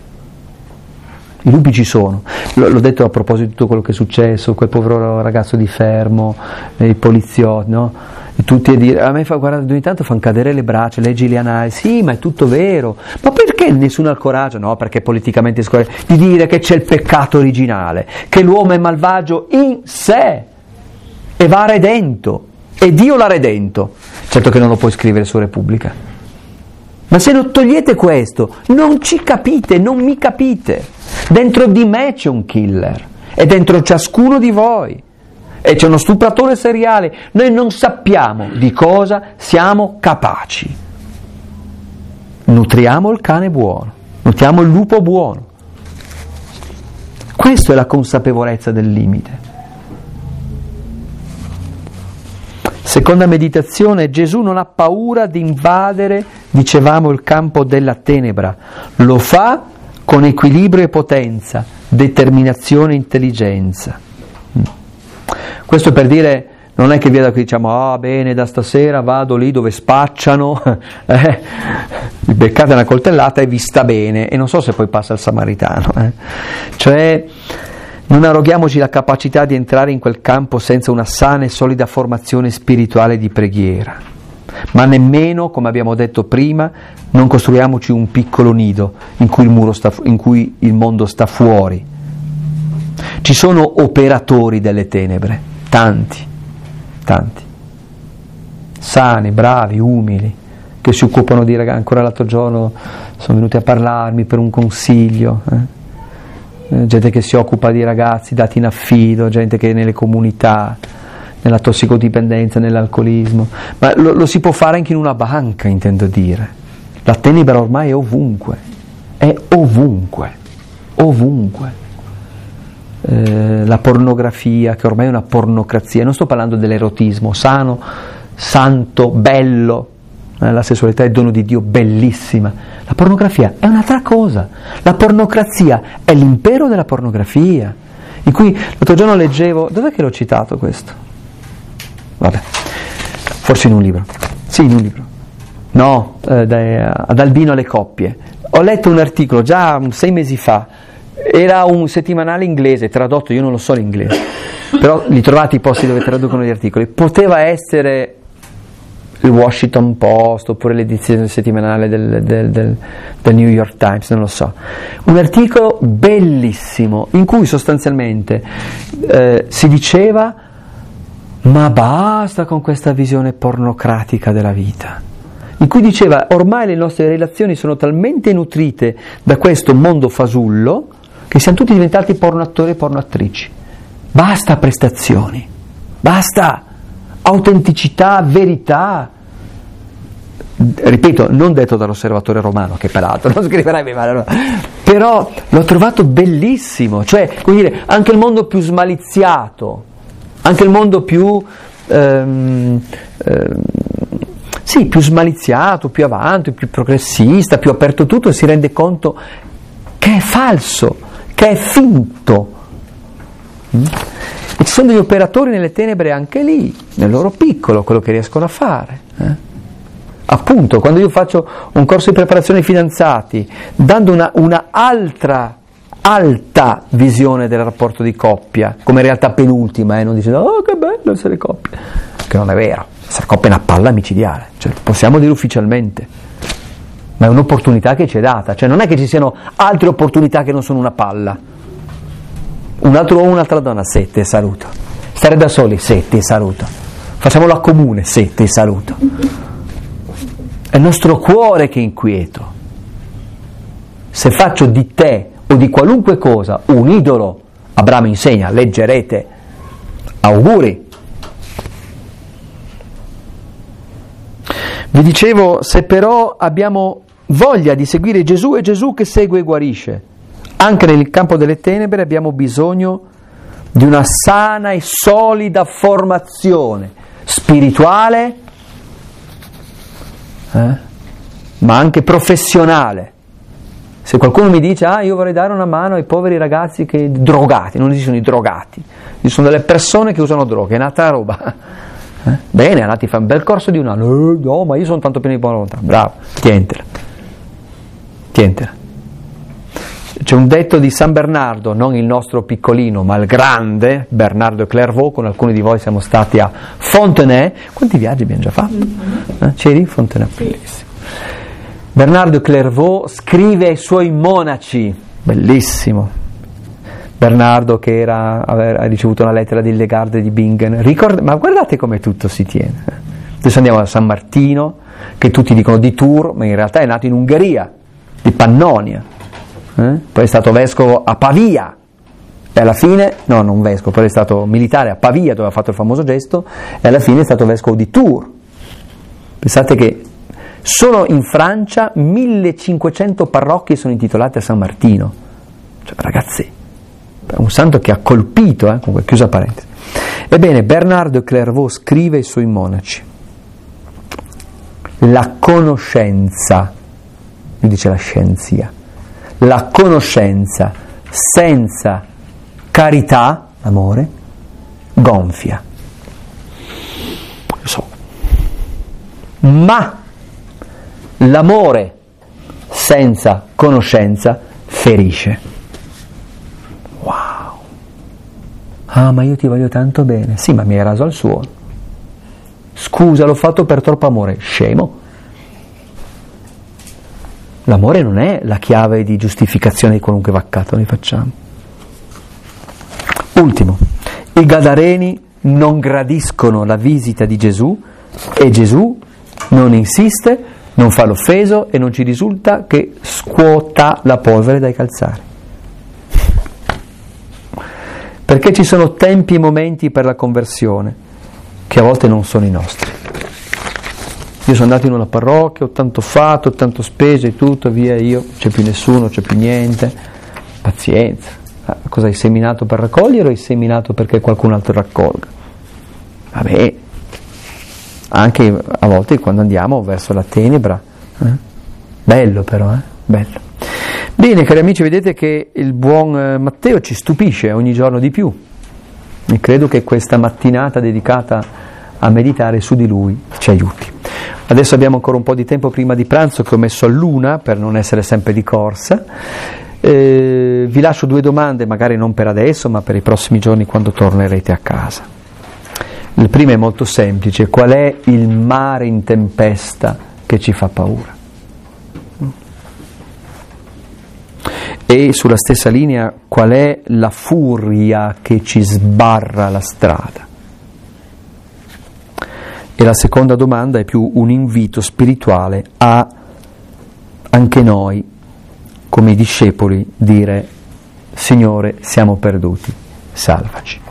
I lupi ci sono, L- l'ho detto a proposito di tutto quello che è successo, quel povero ragazzo di Fermo, i poliziotti, no? E tutti a dire, a me fa, guarda, ogni tanto fanno cadere le braccia, leggi le analisi, sì, ma è tutto vero, ma perché nessuno ha il coraggio? No, perché è politicamente scorretto, di dire che c'è il peccato originale, che l'uomo è malvagio in sé e va redento, e Dio l'ha redento. Certo che non lo puoi scrivere su Repubblica, ma se non togliete questo, non ci capite, non mi capite. Dentro di me c'è un killer, e dentro ciascuno di voi, e c'è uno stupratore seriale. Noi non sappiamo di cosa siamo capaci. Nutriamo il cane buono, nutriamo il lupo buono. Questa è la consapevolezza del limite. Seconda meditazione: Gesù non ha paura di invadere, dicevamo, il campo della tenebra. Lo fa con equilibrio e potenza, determinazione e intelligenza. Questo per dire, non è che via da qui diciamo, ah bene, da stasera vado lì dove spacciano, eh, il beccate una coltellata e vi sta bene, e non so se poi passa il samaritano. Eh. Cioè, non arroghiamoci la capacità di entrare in quel campo senza una sana e solida formazione spirituale di preghiera, ma nemmeno, come abbiamo detto prima, non costruiamoci un piccolo nido in cui il, muro sta, in cui il mondo sta fuori. Ci sono operatori delle tenebre, tanti, tanti, sani, bravi, umili, che si occupano di ragazzi. Ancora l'altro giorno sono venuti a parlarmi per un consiglio, eh? Gente che si occupa di ragazzi dati in affido, gente che è nelle comunità, nella tossicodipendenza, nell'alcolismo, ma lo, lo si può fare anche in una banca, intendo dire. La tenebra ormai è ovunque, è ovunque, ovunque. Eh, la pornografia, che ormai è una pornocrazia, non sto parlando dell'erotismo sano, santo, bello, eh, la sessualità è dono di Dio, bellissima. La pornografia è un'altra cosa. La pornocrazia è l'impero della pornografia, in cui l'altro giorno leggevo, dov'è che l'ho citato questo? Vabbè, forse in un libro. Sì, in un libro. No, eh, da, ad Albino alle coppie. Ho letto un articolo già sei mesi fa, era un settimanale inglese, tradotto, io non lo so l'inglese, però li trovate i posti dove traducono gli articoli. Poteva essere il Washington Post oppure l'edizione settimanale del, del, del, del New York Times, non lo so. Un articolo bellissimo in cui sostanzialmente eh, si diceva: ma basta con questa visione pornocratica della vita, in cui diceva ormai le nostre relazioni sono talmente nutrite da questo mondo fasullo che siamo tutti diventati pornoattori e pornoattrici. Basta prestazioni, basta autenticità, verità. Ripeto, non detto dall'Osservatore Romano, che peraltro non scriverai male, però l'ho trovato bellissimo. Cioè, come dire, anche il mondo più smaliziato, anche il mondo più ehm, ehm, sì, più smaliziato, più avanti, più progressista, più aperto tutto, si rende conto che è falso, che è finto. Mm? E ci sono degli operatori nelle tenebre anche lì, nel loro piccolo, quello che riescono a fare. Eh? Appunto, quando io faccio un corso di preparazione ai fidanzati, dando una, una altra, alta visione del rapporto di coppia, come realtà penultima, eh? Non dicendo, oh che bello essere coppia, che non è vero, essere coppia è una palla micidiale, cioè, possiamo dire ufficialmente, ma è un'opportunità che ci è data, cioè non è che ci siano altre opportunità che non sono una palla. Un altro uomo, un'altra donna, sì, ti saluto. Stare da soli, sì, ti saluto. Facciamolo a comune, sì, ti saluto. È il nostro cuore che è inquieto. Se faccio di te o di qualunque cosa un idolo, Abramo insegna, leggerete, auguri. Vi dicevo, se però abbiamo voglia di seguire Gesù, è Gesù che segue e guarisce. Anche nel campo delle tenebre abbiamo bisogno di una sana e solida formazione spirituale, eh, ma anche professionale. Se qualcuno mi dice, ah, io vorrei dare una mano ai poveri ragazzi che drogati, non esistono i drogati, ci sono delle persone che usano droghe, è un'altra roba. Eh? Bene, allora ti fai un bel corso di un anno, eh, no, ma io sono tanto pieno di buona volontà, bravo, tientela, tientela. C'è un detto di San Bernardo, non il nostro piccolino, ma il grande Bernardo de Clairvaux. Con alcuni di voi siamo stati a Fontenay. Quanti viaggi abbiamo già fatto? Eh? C'eri? Fontenay, bellissimo. Bernardo de Clairvaux scrive ai suoi monaci, bellissimo. Bernardo che era, aveva ricevuto una lettera di Hildegarda di Bingen. Ricord- ma guardate come tutto si tiene. Adesso andiamo a San Martino, che tutti dicono di Tours, ma in realtà è nato in Ungheria, di Pannonia. Eh? Poi è stato vescovo a Pavia e alla fine, no non vescovo, poi è stato militare a Pavia dove ha fatto il famoso gesto e alla fine è stato vescovo di Tours. Pensate che solo in Francia millecinquecento parrocchie sono intitolate a San Martino, cioè ragazzi, è un santo che ha colpito, eh? Comunque chiusa parentesi. Ebbene, Bernardo de Clairvaux scrive ai suoi monaci: la conoscenza, lui dice la scienzia, la conoscenza senza carità, amore, gonfia. Lo so. Ma l'amore senza conoscenza ferisce. Wow. Ah, ma io ti voglio tanto bene. Sì, ma mi hai raso al suono. Scusa, l'ho fatto per troppo amore. Scemo. L'amore non è la chiave di giustificazione di qualunque vaccato noi facciamo. Ultimo, i Gadareni non gradiscono la visita di Gesù e Gesù non insiste, non fa l'offeso e non ci risulta che scuota la polvere dai calzari. Perché ci sono tempi e momenti per la conversione che a volte non sono i nostri. Io sono andato in una parrocchia, ho tanto fatto, ho tanto speso e tutto, via, io, c'è più nessuno, c'è più niente. Pazienza. Ah, cosa hai seminato per raccogliere o hai seminato perché qualcun altro raccolga? Vabbè, anche a volte quando andiamo verso la tenebra, eh? Bello però, eh? Bello. Bene, cari amici, vedete che il buon Matteo ci stupisce ogni giorno di più. E credo che questa mattinata dedicata a meditare su di lui ci aiuti. Adesso abbiamo ancora un po' di tempo prima di pranzo che ho messo a l'una per non essere sempre di corsa. Eh, vi lascio due domande, magari non per adesso, ma per i prossimi giorni quando tornerete a casa. Il primo è molto semplice: qual è il mare in tempesta che ci fa paura? E sulla stessa linea, qual è la furia che ci sbarra la strada? E la seconda domanda è più un invito spirituale a anche noi, come i discepoli, dire: Signore, siamo perduti, salvaci.